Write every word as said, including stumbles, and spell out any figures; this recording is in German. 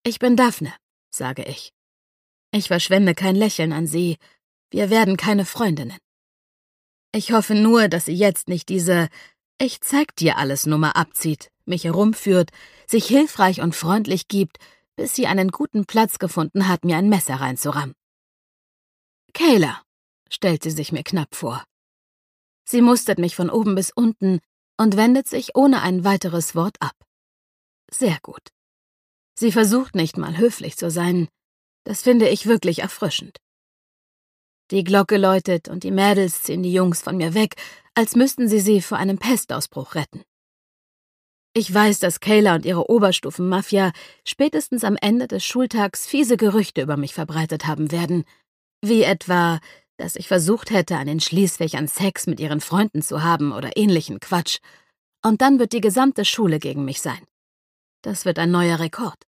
Ich bin Daphne, sage ich. Ich verschwende kein Lächeln an sie. Wir werden keine Freundinnen. Ich hoffe nur, dass sie jetzt nicht diese »Ich zeig dir alles« Nummer abzieht, mich herumführt, sich hilfreich und freundlich gibt, bis sie einen guten Platz gefunden hat, mir ein Messer reinzurammen. »Kayla«, stellt sie sich mir knapp vor. Sie mustert mich von oben bis unten und wendet sich ohne ein weiteres Wort ab. Sehr gut. Sie versucht nicht mal höflich zu sein. Das finde ich wirklich erfrischend. Die Glocke läutet und die Mädels ziehen die Jungs von mir weg, als müssten sie sie vor einem Pestausbruch retten. Ich weiß, dass Kayla und ihre Oberstufenmafia spätestens am Ende des Schultags fiese Gerüchte über mich verbreitet haben werden, wie etwa, dass ich versucht hätte, an den Schließfächern Sex mit ihren Freunden zu haben oder ähnlichen Quatsch. Und dann wird die gesamte Schule gegen mich sein. Das wird ein neuer Rekord.